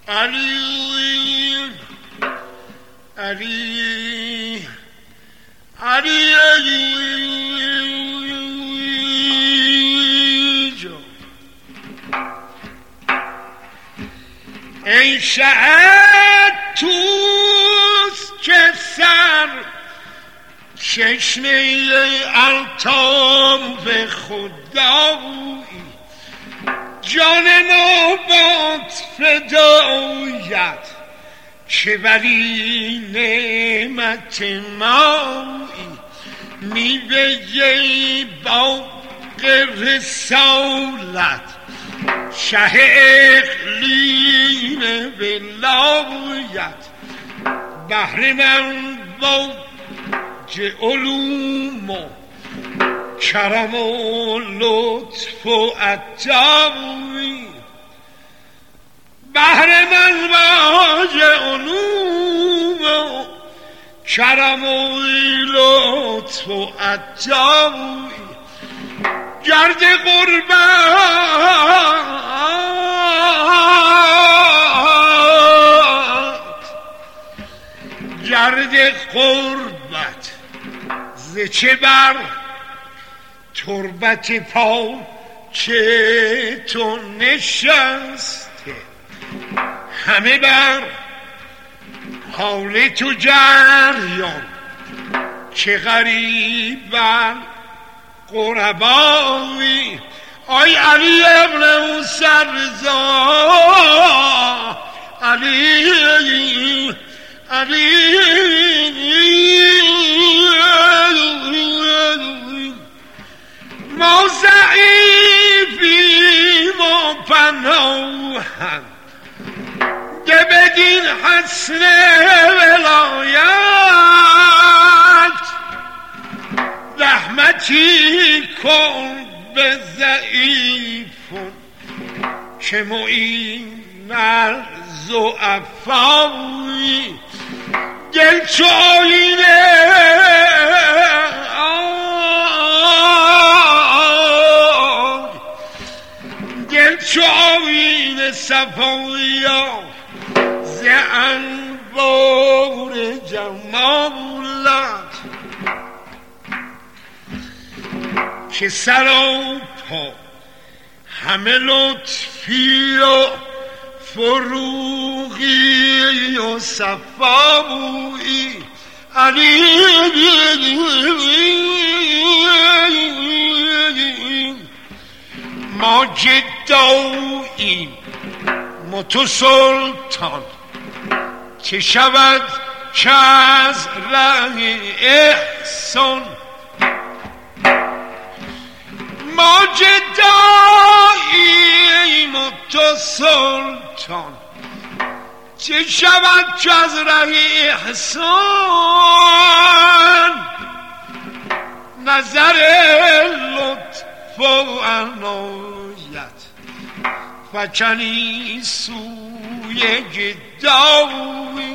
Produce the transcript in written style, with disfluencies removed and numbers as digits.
علی علی علی ای شهد توست که سر چشمه الطاف خدایی جان نوبات فدایت که بری نعمت مایی میوه باغ رسالت شه اقلیم ولایت بهر من باج علوم و کرم و لطف و عطایی بهر من باج علوم و کرم و لطف و عطایی گرد قربت ز چه بر تربت پا چه تو نشسته همه بر حال تو جریان چه غریبن قربایی آی علی ابن موسی رضا علی علی ما ضعیفیم و پناهند که بدین حسن ولایت رحمتی کن به ضعیفون که معین الضعفایی دل چو آینه دل چو آینه صفایا ز انوار جمالت که سراپا همه لطفی و فروغی و صفایی علی ما جداییم متو سلطان که شود که از ره احسان ما جداییم متو سلطان چه شود که از ره احسان نظر لطف و عنایت فکنی سوی جدایی